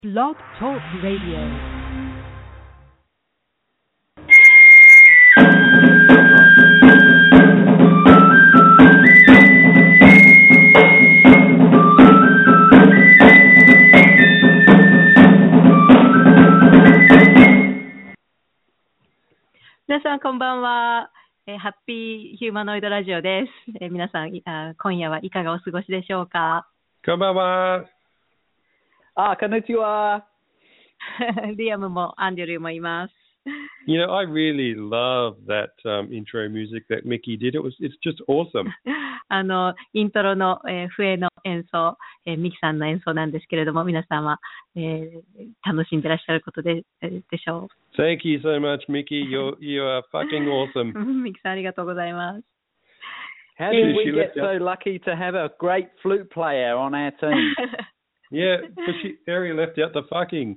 Blog Talk Radio. 皆さんこんばんは。ハッピーヒューマノイドラジオです。皆さん今夜はいかがお過ごしでしょうか。 こんばんは。 こんにちは。 リアムもアンドリューもいます。 You know, I really love that intro music that Mickey did. It's just awesome. イントロの、笛の演奏、ミキさんの演奏なんですけれども、皆さんは、楽しんでらっしゃることでしょう。 Thank you so much, Mickey. You are fucking awesome. ミキさんありがとうございます。 How did we get so lucky to have a great flute player on our team? Yeah, but Ari left out the fucking.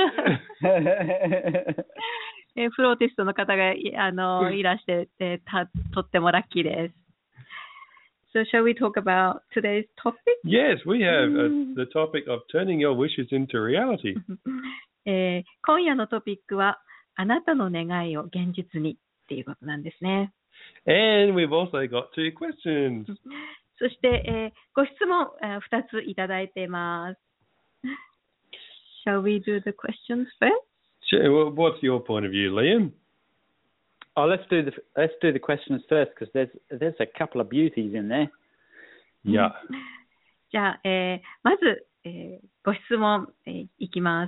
フローティストの方がいらして、とってもラッキーです。So shall we talk about today's topic? Yes, we have the topic of turning your wishes into reality. 今夜のトピックは、あなたの願いを現実にっていうことなんですね。 And we've also got 2 questions. そして、ご質問2ついただいています。Shall we do the questions first? Sure. Well, what's your point of view, Liam? Let's do the questions first because there's a couple of beauties in there. Yeah. じゃあ、まず、ご質問、いきます。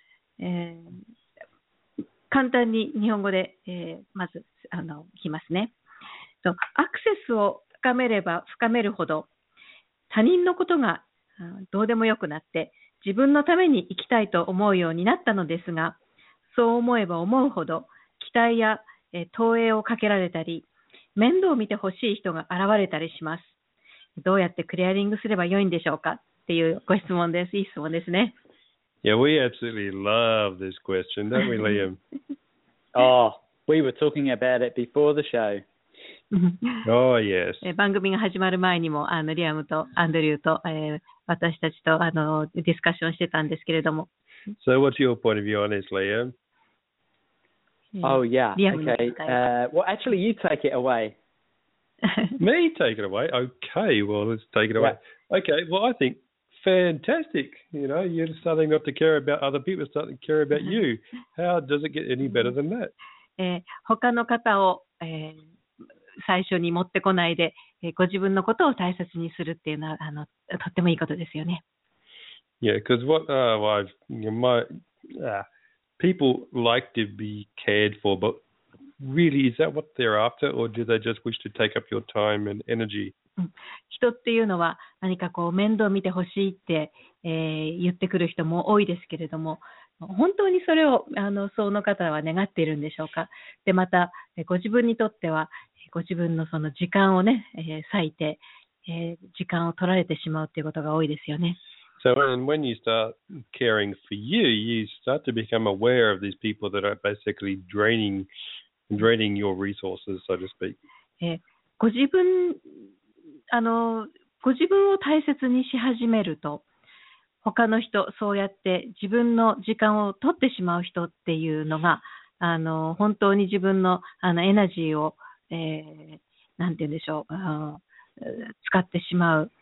簡単に日本語で、まずいきますね。アクセスを深めれば深めるほど他人のことがどうでもよくなって自分のために生きたいと思うようになったのですが、そう思えば思うほど期待や投影をかけられたり面倒を見てほしい人が現れたりします。どうやってクリアリングすればよいんでしょうかっていうご質問です。いい質問ですね。 Yeah, we absolutely love this question, don't we, Liam? We were talking about it before the show. Oh, yes. 番組が始まる前にもリアムとアンドリューと、私たちとディスカッションしてたんですけれども。 So what's your point of view on this, Liam? Oh, yeah. Okay. Well, actually, you take it away. Me take it away? Okay, well, let's take it away. Yeah. Okay, well, I think fantastic. You know, you're starting not to care about other people, starting to care about you. How does it get any better than that? 他の方を、最初に持ってこないで、ご自分のことを大切にするっていうのはとってもいいことですよね。 Yeah, because people like to be cared for, but really, is that what they're after, or do they just wish to take up your time and energy? 人っていうのは何かこう面倒見てほしいって、言ってくる人も多いですけれども、本当にそれをその方は願っているんでしょうか。でまたご自分にとってはご自分のその時間をね、割いて、時間を取られてしまうっていうことが多いですよね。 So when you start caring for you, you start to become aware of these people that are basically draining your resources, so to speak. ご自分を大切にし始めると、他の人、そうやって自分の時間を取ってしまう人っていうのが、本当に自分のエナジーを、なんて言うんでしょう、使ってしまう、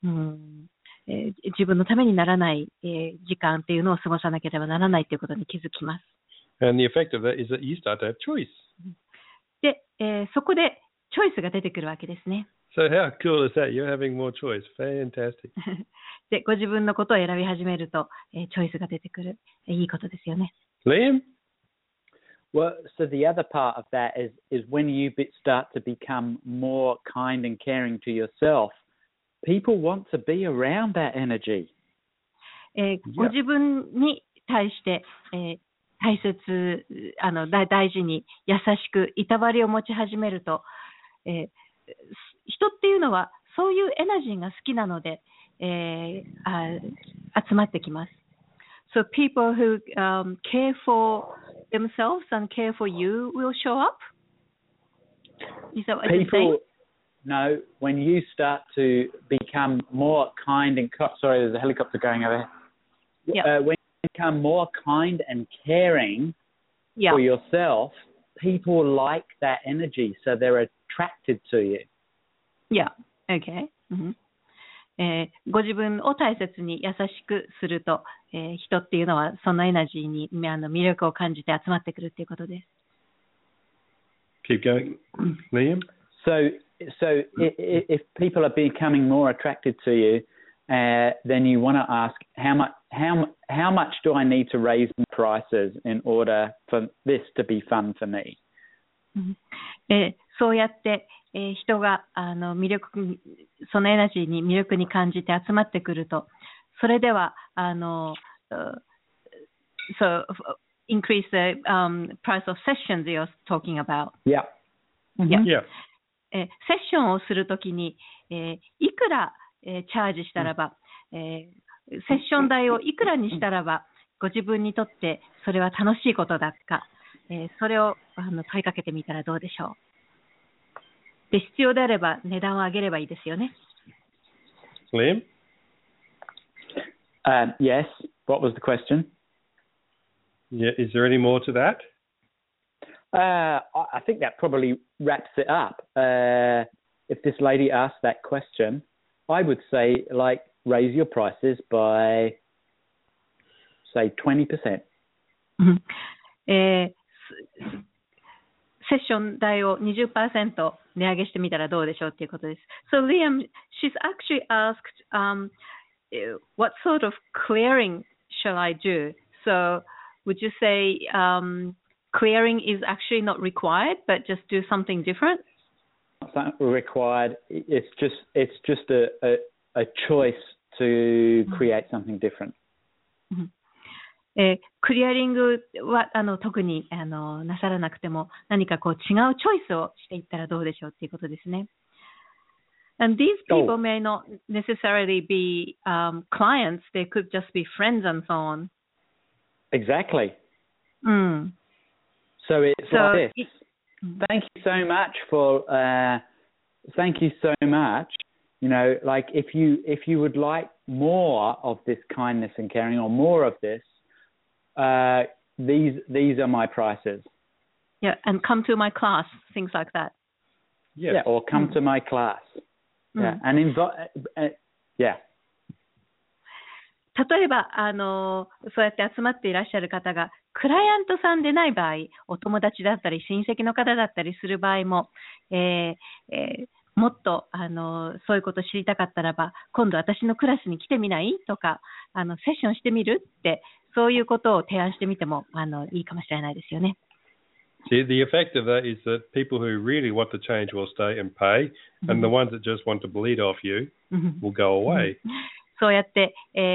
自分のためにならない、時間っていうのを過ごさなければならないということに気づきます。 And the effect of that is that you start to have choice. で、そこでチョイスが出てくるわけですね。 So how cool is that? You're having more choice. Fantastic. で、ご自分のことを選び始めると、チョイスが出てくる。いいことですよね。 Liam? Well, so the other part of that is when you start to become more kind and caring to yourself, people want to be around that energy. ご自分に対して、大切、大事に優しくいたわりを持ち始めると、人っていうのはそういうエナジーが好きなので、集まってきます。So people who care for themselves and care for you will show up? Is that what you're saying? No, when you start to become more kind and... Sorry, there's a helicopter going over here. Yeah. When become more kind and caring Yeah. for yourself, people like that energy, so they're attracted to you. Yeah. Okay. ご自分を大切に優しくすると、人っていうのはそのエナジーに魅力を感じて集まってくるっていうことです。 Keep going, Liam. So if people are becoming more attracted to you, then you want to ask how much do I need to raise my prices in order for this to be fun for me? そうやって、人がそのエナジーに魅力に感じて集まってくると、それではso increase the price of sessions you're talking about. Yeah. Yeah. セッションをするときに、いくら、チャージしたらば、セッション代をいくらにしたらば、ご自分にとってそれは楽しいことだか、それを問いかけてみたらどうでしょう。で、必要であれば値段を上げればいいですよね。 Liam? Yes. What was the question? Yeah. Is there any more to that? I think that probably wraps it up. If this lady asked that question, I would say, like, raise your prices by, say, 20%. セッション代を 20% 値上げしてみたらどうでしょうっていうことです。So Liam, she's actually asked, what sort of clearing shall I do? So would you say clearing is actually not required, but just do something different? It's not required. It's just a choice to create something different. クリアリングは特になさらなくても何かこう違うチョイスをしていったらどうでしょうっていうことですね。And these people may not necessarily be clients. They could just be friends and so on. Exactly. So it's like this. Thank you so much for. Thank you so much. You know, like if you would like more of this kindness and caring, or more of this, these are my prices. Yeah, and come to my class, things like that. Yeah, or come to my class. Yeah, and invite. Yeah. 例えばそうやって集まっていらっしゃる方がクライアントさんでない場合、お友達だったり親戚の方だったりする場合も、もっとそういうことを知りたかったらば、今度私のクラスに来てみないとか、セッションしてみるって、そういうことを提案してみてもいいかもしれないですよね。 See, the effect of that is that people who really want to change will stay and pay, and the ones that just want to bleed off you will go away. そうやって、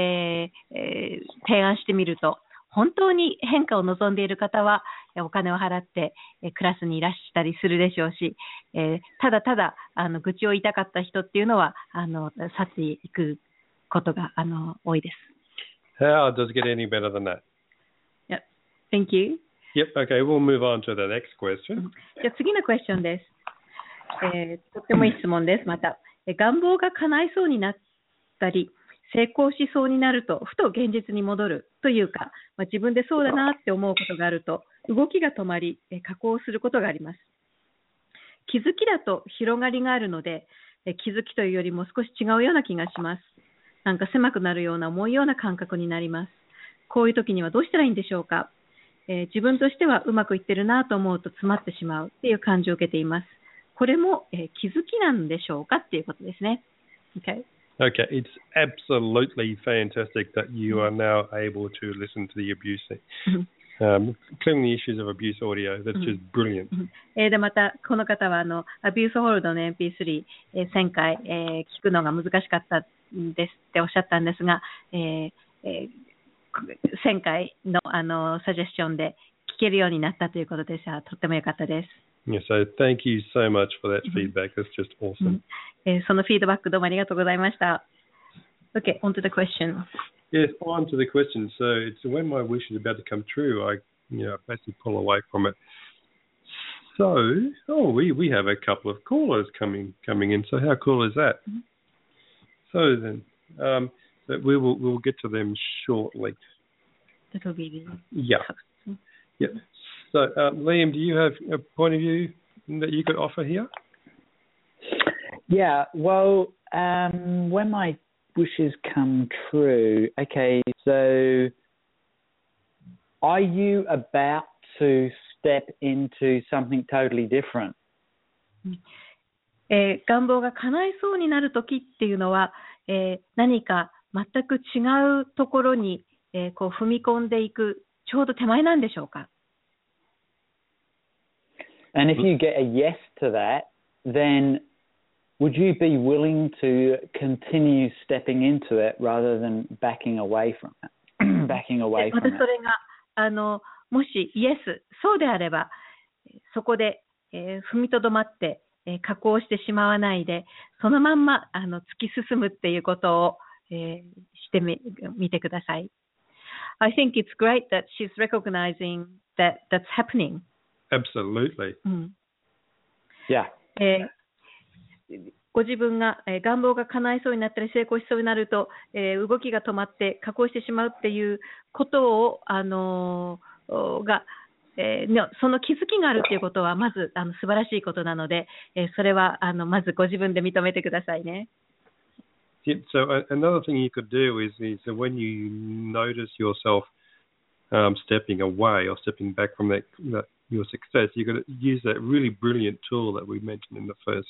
提案してみると、本当に変化を望んでいる方はお金を払ってクラスにいらしたりするでしょうし、ただただ愚痴を言いたかった人っていうのは去っていくことが多いです。 How does it get any better than that? Yep. Thank you. Yep. Okay, we'll move on to the next question. じゃあ次のクエスチョンです。とってもいい質問です。また、願望が叶いそうになったり、成功しそうになるとふと現実に戻るというか、自分でそうだなって思うことがあると動きが止まり加工することがあります。気づきだと広がりがあるので、気づきというよりも少し違うような気がします。なんか狭くなるような重いような感覚になります。こういう時にはどうしたらいいんでしょうか。自分としてはうまくいってるなと思うと詰まってしまうっていう感じを受けています。これも、気づきなんでしょうかっていうことですね。 Okay, it's absolutely fantastic that you are now able to listen to the abuse, clearing the issues of abuse audio. That's just brilliant. でまたこの方はアビュースホールドの MP3、1000回、聞くのが難しかったんですっておっしゃったんですが、1000回のサジェスションで聞けるようになったということでとっても良かったです。 Yeah, so thank you so much for that feedback. That's just awesome. そのフィードバックどうもありがとうございました。Okay, on to the question. Yes, on to the question. So it's when my wish is about to come true, I basically pull away from it. So, we have a couple of callers coming in. So how cool is that? So then, we'll get to them shortly. that will be Yeah. Yeah. So, Liam, do you have a point of view that you could offer here? Yeah, well, when my wishes come true, okay, so are you about to step into something totally different? 願望が叶いそうになるときっていうのは、何か全く違うところに、こう踏み込んでいくちょうど手前なんでしょうか。 And if you get a yes to that, then would you be willing to continue stepping into it rather than backing away from it? backing away また from そ it. れがもしイエスそうであればそこで、踏みとどまって、加工してしまわないでそのまんま突き進むっていうことを、してみてください。I think it's great that she's recognizing that that's happening. Absolutely. Yeah. ご自分が、願望が叶いそうになったり成功しそうになると、動きが止まって加工してしまうっていうことをその気づきがあるということはまず素晴らしいことなので、それはまずご自分で認めてくださいね。 Yeah, so another thing you could do is when you notice yourself stepping away or stepping back from your success, you got to use that really brilliant tool that we mentioned in the first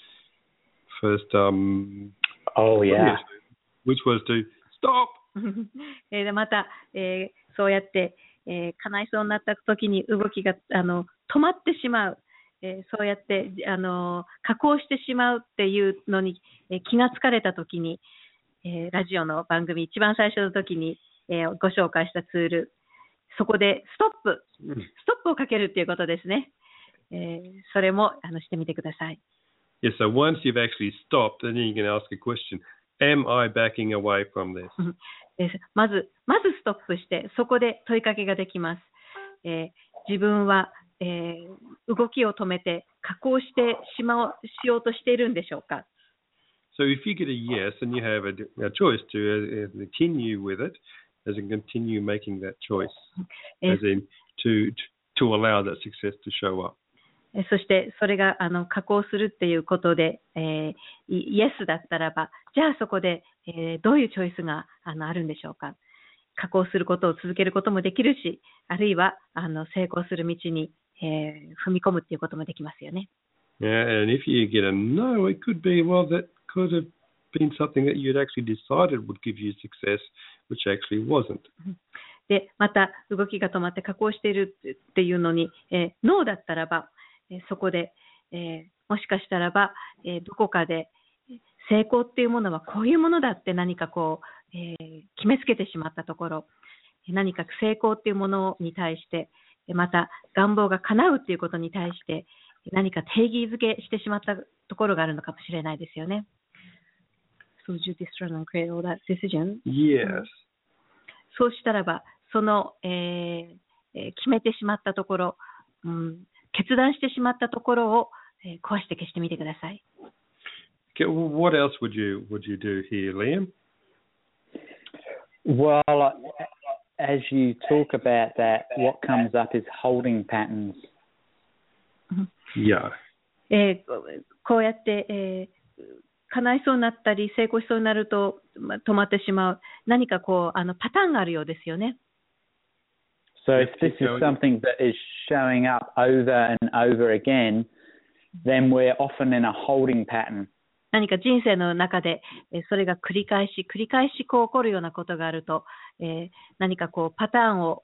oh yeah, which was to stop. でまた、そうやって、叶いそうになった時に動きが止まってしまう、そうやって加工してしまうっていうのに、気がつかれた時に、ラジオの番組一番最初の時に、ご紹介したツール、そこでストップをかけるっていうことですね。それもしてみてください。 Yeah, so once you've actually stopped, then you can ask a question: Am I backing away from this? まずストップしてそこで問いかけができます。自分は、動きを止めて加工してしようとしているんでしょうか。 So if you get a yes, then you have a choice to continue with it, as in continue making that choice, as in to allow that success to show up. そしてそれが加工するっていうことで、イエスだったらば、じゃあそこで、どういうチョイスがあるんでしょうか。加工することを続けることもできるし、あるいは成功する道に、踏み込むっていうこともできますよね。 Yeah, and if you get a no, it could be, well, that could have been something that you'd actually decided would give you success, which actually wasn't. で、また動きが止まって加工しているっていうのに、ノーだったらば、そこで、もしかしたらば、どこかで成功っていうものはこういうものだって何かこう、決めつけてしまったところ、何か成功っていうものに対して、また願望が叶うっていうことに対して何か定義づけしてしまったところがあるのかもしれないですよね。So you destroy and create all that decision? Yes. そうしたらば、その、決めてしまったところ、決断してしまったところを、壊して消してみてください。 Okay, well, what else would you do here, Liam? Well, as you talk about that, what comes up is holding patterns. Yeah. こうやって、叶いそうになったり成功しそうになると、止まってしまう何かこうパターンがあるようですよね。 So if this is something that is showing up over and over again, then we're often in a holding pattern. 何か人生の中でそれが繰り返しこう起こるようなことがあると、何かこうパターンを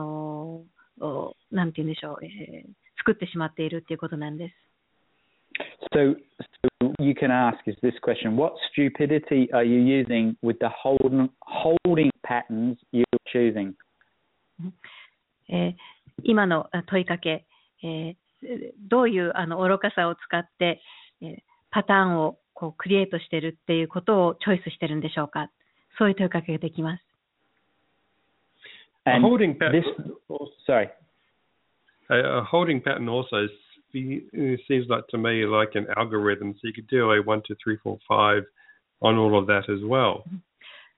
なんて言うんでしょう、作ってしまっているっていうことなんです。 So you can ask is this question: What stupidity are you using with the holding patterns you're choosing? 今の問いかけ、どういう愚かさを使って、パターンをこうクリエイトしているっていうことをチョイスしてるんでしょうか。そういう問いかけができます。 A holding pattern. Sorry. A holding pattern also seems like to me like an algorithm. So you could do a 1, 2, 3, 4, 5 on all of that as well.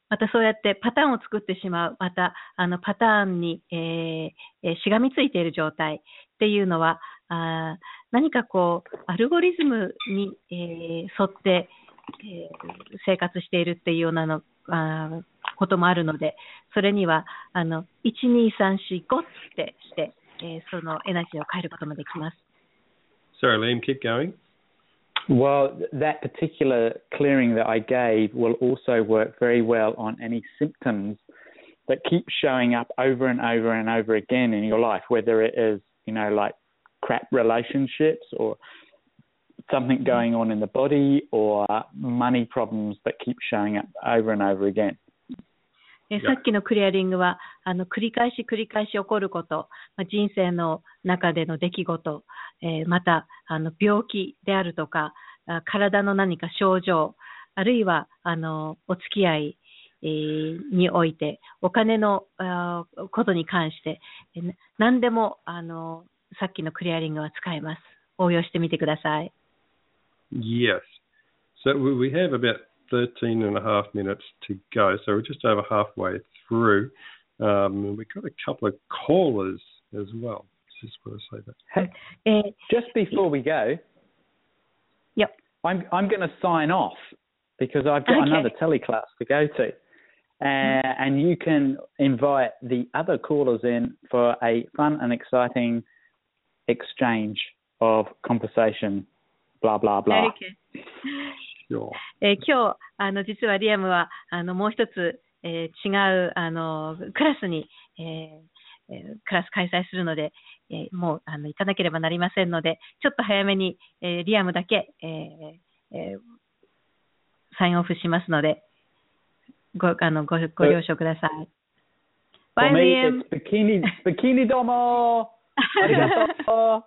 またそうやってパターンを作ってしまう、またパターンに、しがみついている状態っていうのは、何かこうアルゴリズムに、沿って、生活しているっていうようなこともあるので、それには1、2、3、4、5ってして、そのエナジーを変えることもできます。 Sorry, Liam, keep going. Well, that particular clearing that I gave will also work very well on any symptoms that keep showing up over and over and over again in your life, whether it is, like crap relationships or something going on in the body or money problems that keep showing up over and over again. さっきのクリアリングは繰り返し起こること、人生の中での出来事、また病気であるとか体の何か症状、あるいはお付き合いにおいてお金のことに関して何でもさっきのクリアリングは使えます。応用してみてください。 Yes. So we have about 13 and a half minutes to go. So we're just over halfway through. We've got a couple of callers as well. Just want to say that. Hey, just before we go, yep. I'm going to sign off because I've got another teleclass to go to. And you can invite the other callers in for a fun and exciting exchange of conversation. Blah, blah, blah. Okay. Sure. 今日実はリアムはもう一つ、違うクラスに、クラス開催するので、もう行かなければなりませんので、ちょっと早めに、リアムだけ、サインオフしますので、ご了承ください。 Bye, Liam. Bikini domo. Arigato.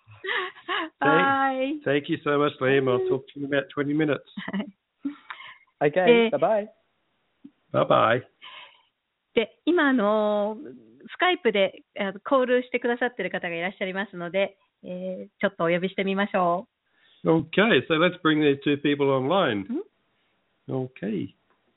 Bye. Thank you so much, Liam. I'll talk to you in about 20 minutes. Okay, bye-bye. Bye-bye. で、今スカイプでコールしてくださっている方がいらっしゃいますので、ちょっとお呼びしてみましょう。Okay, so let's bring these two people online. Okay.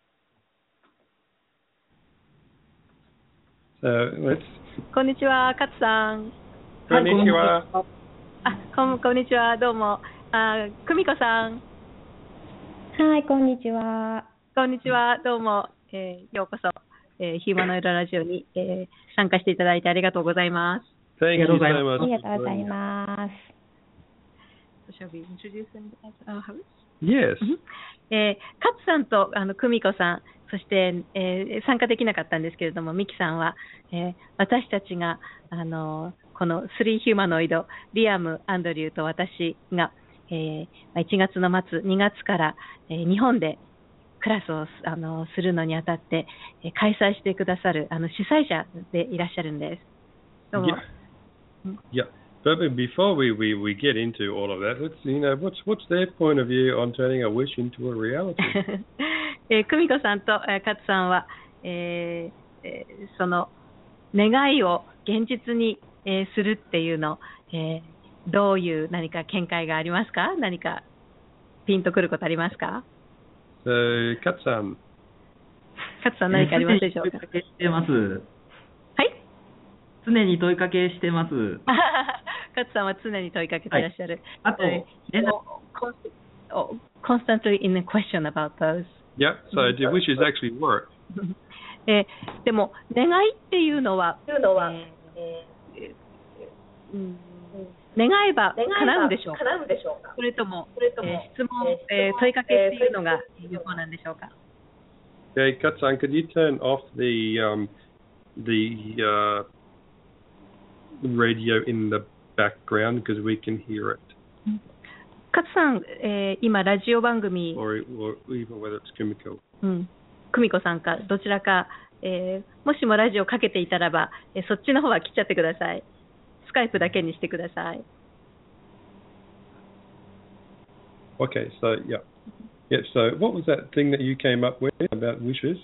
So let's... こんにちは、勝さん。 こんにちは。 こんにちは、どうも。久美子さん。 はい、こんにちは。 こんにちは、どうも。ようこそ、ヒューマノイドラジオに、参加していただいてありがとうございます。 Thank you so much. ありがとうございます。 Shall we introduce them as our host? Yes. 勝さんと久美子さん、そして、参加できなかったんですけれども、ミキさんは、私たちがこの3ヒューマノイド、リアム、アンドリューと私が、1月の末、2月から、日本でクラスをするのにあたって、開催してくださる主催者でいらっしゃるんです。どうも。 Yeah. But before we get into all of that, let's what's their point of view on turning a wish into a reality? 久美子さんと勝さんは、その願いを現実に、するっていうの、どういう何か見解がありますか？何かピンとくることありますか？ 勝さん。 勝さん何かありますでしょうか？ 問いかけしてます。 はい。 常に問いかけしてます。 勝さんは常に問いかけていらっしゃる。 あと、 constantly in a question about those. Yeah, so do wishes actually work? でも願いっていうのは、願えば叶うんでしょうか？それとも、質問、問いかけっていうのが有効なんでしょうか？ Okay, Katsan, could you turn off the radio in the background because we can hear it? 勝さん、今ラジオ番組、 or even whether it's Kumiko. 久美子さんかどちらか、もしもラジオかけていたらば、そっちの方は切っちゃってください。スカイプだけにしてください。 Okay, so yeah. So what was that thing that you came up with about wishes?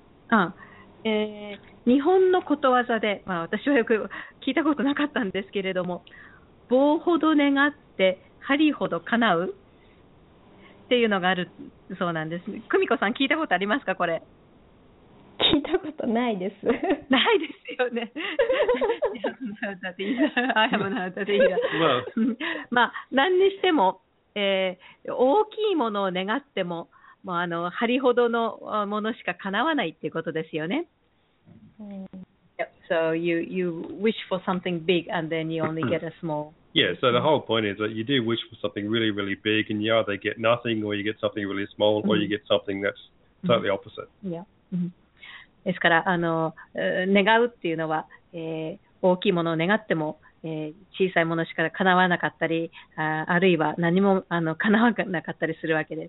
日本のことわざで、私はよく聞いたことなかったんですけれども、棒ほど願って針ほど叶うっていうのがあるそうなんです。久美子さん聞いたことありますかこれ？ 聞いたことないです。 ないですよね。I have not either. まあ、何にしても、大きいものを願っても、もう針ほどのものしか叶わないっていうことですよね。So you wish for something big and then you only get a small. Yeah, so the whole point is that you do wish for something really, really big, and you either get nothing, or you get something really small, or you get something that's totally opposite. Yeah. ですから、願うっていうのは、大きいものを願っても、小さいものしか叶わなかったり、あるいは何も叶わなかったりするわけです。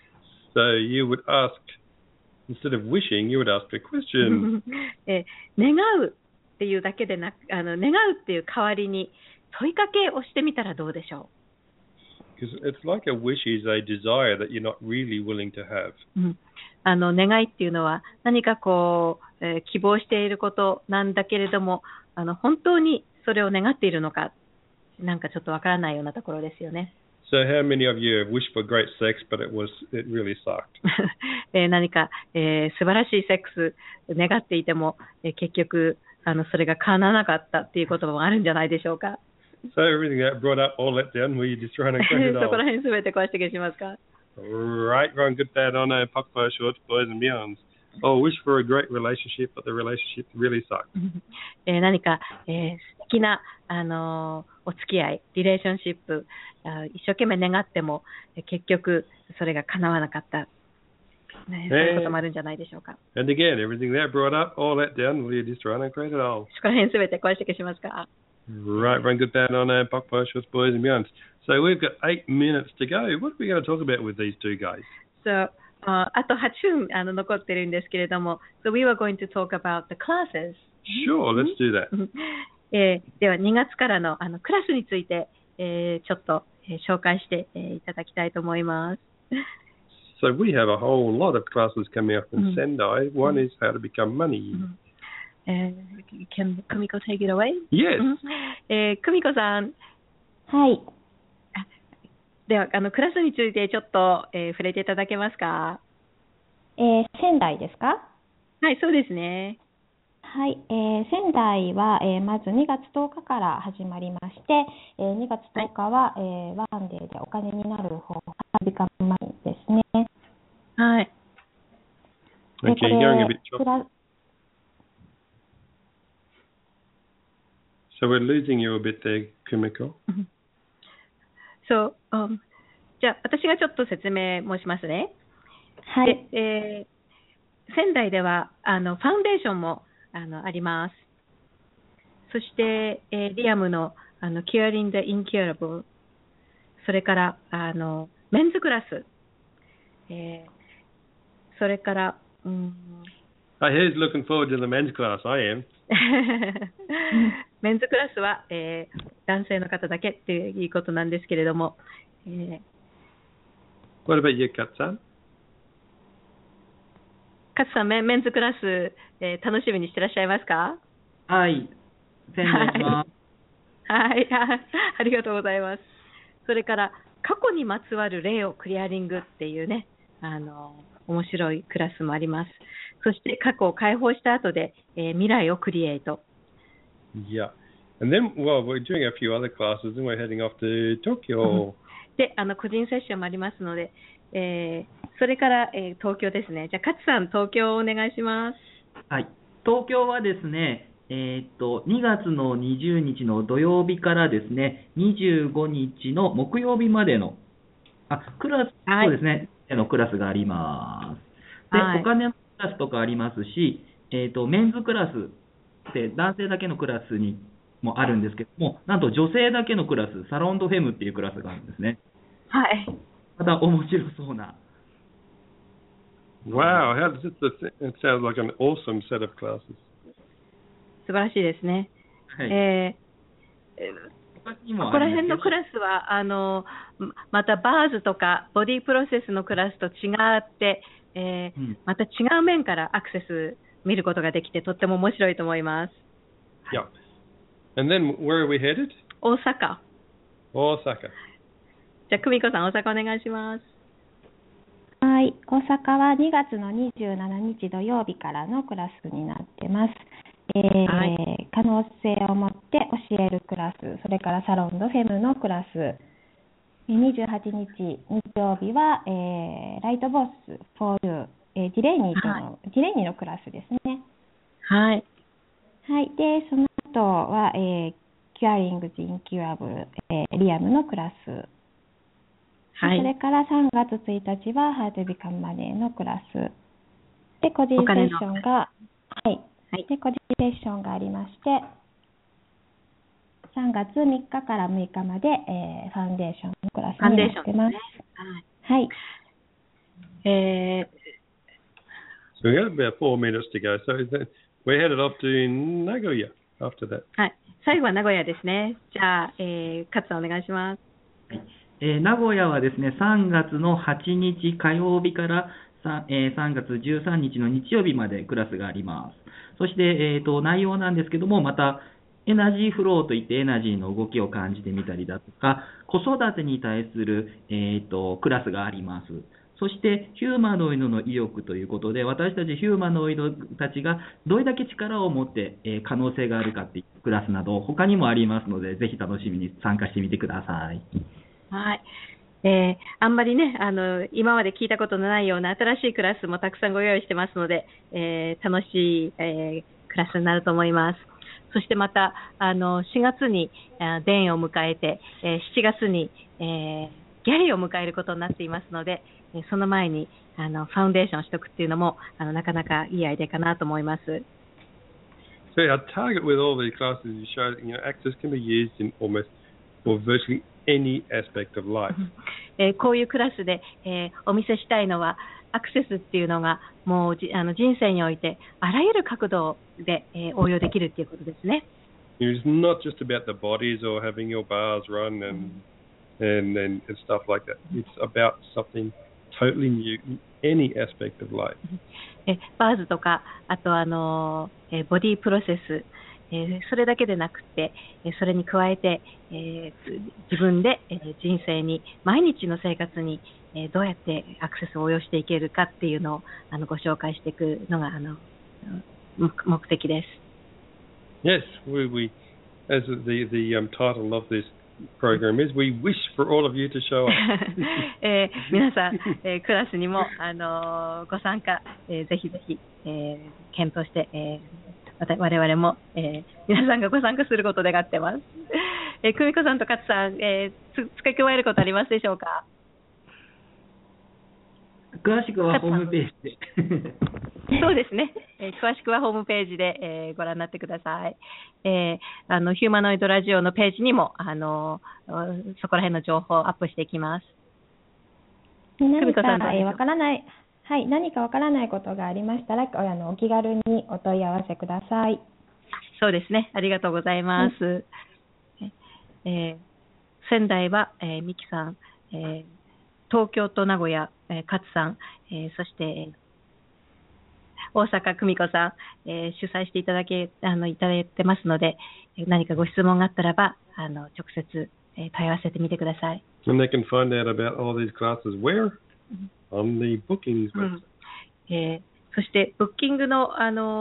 So you would ask, instead of wishing, you would ask a question. 願うっていうだけでなく、願うっていう代わりに問いかけをしてみたらどうでしょう。Because it's like a wish is a desire that you're not really willing to have. 願いっていうのは何かこう、希望していることなんだけれども、本当にそれを願っているのか、なんかちょっとわからないようなところですよね。 So how many of you have wished for great sex, but it really sucked? 何か、素晴らしいセックス願っていても、結局それが叶わなかったっていうこともあるんじゃないでしょうか。 So everything that brought up all let down, were you just trying to crack it off? そこら辺すべて壊して消しますか。 Right, wrong, good, bad, honor, pakpa, shorts, boys and beyonds. Oh, wish for a great relationship, but the relationship really sucked. 何か、素敵なお付き合い、リレーションシップ、一生懸命願っても結局それが叶わなかった、そういうこともあるんじゃないでしょうか。 And again, everything that brought up all let down, will you just try and crack it off? そこら辺すべて壊して消しますか。 Right, wrong, good, bad, honor, pakpa, shorts, boys and beyonds. So we've got 8 minutes to go. What are we going to talk about with these two guys? So, あと8分残ってるんですけれども、So we were going to talk about the classes. Sure, let's do that. では2月からのクラスについて、ちょっと、紹介していただきたいと思います。 So we have a whole lot of classes coming up in Sendai. One is how to become money. Can Kumiko take it away? Yes. 久美子さん。 はい。 ではクラスについてちょっと、触れていただけますか。 仙台ですか。 はい、そうですね。 はい、仙台は、まず2月10日から始まりまして、2月10日は、ワンデーでお金になる方法ビカムマニーですね。 はい。 Okay, you're going a bit choppy. So we're losing you a bit there, Kumiko. So, じゃあ私がちょっと説明もしますね。 はい。 で、仙台ではファウンデーションもあります。そして、リアムのCuring the Incurable、それからメンズクラス、それから、 Who's looking forward to the men's class? I am. メンズクラスは、男性の方だけっていうことなんですけれども、 What about you, Katsan? 勝さん、メンズクラス、楽しみにしてらっしゃいますか？ はい。宣伝します。 はい、ありがとうございます。それから、過去にまつわる例をクリアリングっていうね、面白いクラスもあります。そして過去を解放した後で、未来をクリエイト。 Yeah. And then, well, we're doing a few other classes and we're heading off to Tokyo. で、個人セッションもありますので、それから、東京ですね。じゃあ、勝さん、東京をお願いします。 はい。東京はですね、2月の20日の土曜日からですね、25日の木曜日までの、クラス、そうですね、のクラスがあります。で、お金のクラスとかありますし、メンズクラスって男性だけのクラスにもあるんですけども、なんと女性だけのクラス、サロンドフェムっていうクラスがあるんですね。 はい。 また面白そうな。 Wow, it sounds like an awesome set of classes. 素晴らしいですね。 はい。 ここら辺のクラスはまたバーズとかボディプロセスのクラスと違って、また違う面からアクセス見ることができてとっても面白いと思います。 Yeah. And then where are we headed? 大阪。 大阪。 じゃあ久美子さん、大阪お願いします。 ははい、大阪は2月の27日土曜日からのクラスになってます。可能性を持って教えるクラス、それからサロンドフェムのクラス、28日日曜日は、ライトボス for you、ディレイニーのクラスですね。 はい。 はい。で、その後は、キュアリングズ・インキュアブル、リアムのクラス。はい。それから3月1日はハートビカムマネーのクラス。で、個人セッションが、はい。で、個人セッションがありまして、3月3日から6日まで、ファンデーションのクラスになってます。はい。 So we have about 4 minutes to go. So we're headed off to Nagoya after that. はい。最後は名古屋ですね。じゃあ、勝さんお願いします。 はい。名古屋はですね、3月の8日火曜日から3月13日の日曜日までクラスがあります。そして、内容なんですけども、また、エナジーフローといってエナジーの動きを感じてみたりだとか、子育てに対する、クラスがあります。そして、ヒューマノイドの意欲ということで、私たちヒューマノイドたちがどれだけ力を持って、可能性があるかっていうクラスなど、他にもありますので、ぜひ楽しみに参加してみてください。 はい。あんまりね、今まで聞いたことのないような新しいクラスもたくさんご用意してますので、楽しい、クラスになると思います。そしてまた、4月にデンを迎えて、7月に、ギャリーを迎えることになっていますので、その前にファウンデーションをしておくっていうのもなかなかいいアイデアかなと思います。 So our target with all these classes is to show that Access can be used in almost or virtually any aspect of life. こういうクラスで、お見せしたいのは、アクセスっていうのがもう人生においてあらゆる角度で、応用できるっていうことですね。 It's not just about the bodies or having your bars run and stuff like that. It's about something totally new in any aspect of life. バーズとか、あとボディープロセス、それだけでなくて、それに加えて、自分で人生に毎日の生活にどうやってアクセスを応用していけるかっていうのをご紹介していくのが目的です。 Yes, we as the title of this program is, we wish for all of you to show up. 皆さん、クラスにもご参加、ぜひぜひ、検討して、我々も、皆さんがご参加することを願ってます。久美子さんと勝さん、付け加えることありますでしょうか？ 詳しくはホームページで。 そうですね。詳しくはホームページで、ご覧になってください。ヒューマノイドラジオのページにも、そこら辺の情報をアップしていきます。 何かわからない、はい、何かわからないことがありましたら、お気軽にお問い合わせください。 そうですね。ありがとうございます。仙台は、ミキさん、東京と名古屋、勝さん、そして大阪久美子さん、主催していただいてますので、何かご質問があったらば直接、問い合わせてみてください。 And they can find out about all these classes where? On the bookings website. そしてブッキングの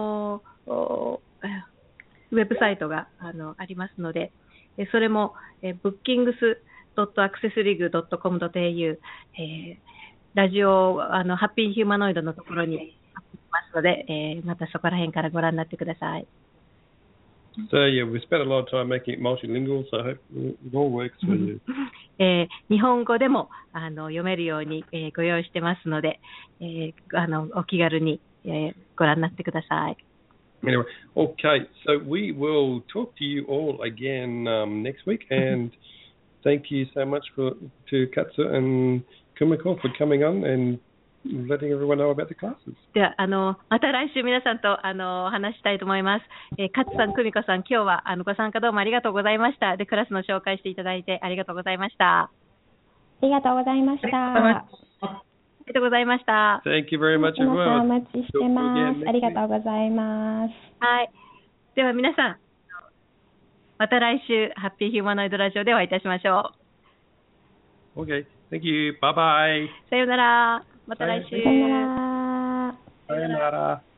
ウェブサイトがありますので、それもbookings.accessrig.com.au、ラジオハッピーヒューマノイドのところにありますので、またそこら辺からご覧になってください。 So yeah, we spent a lot of time making it multilingual, so I hope it all works for you. 日本語でも読めるように、ご用意してますので、お気軽に、ご覧になってください。 Anyway, okay, so we will talk to you all again next week, and thank you so much to Katsu and Kumiko for coming on and letting everyone know about the classes. ではまた来週皆さんとお話したいと思います。勝さん、久美子さん、今日はご参加どうもありがとうございました。で、クラスの紹介していただいてありがとうございました。 ありがとうございました。 ありがとうございました。 Thank you very much, everyone. またお待ちしてます。ありがとうございます。 はい。では皆さん、また来週ハッピーヒューマノイドラジオでお会いいたしましょう。 Okay, thank you. Bye bye. さようなら。 また来週。 さよなら。 さよなら。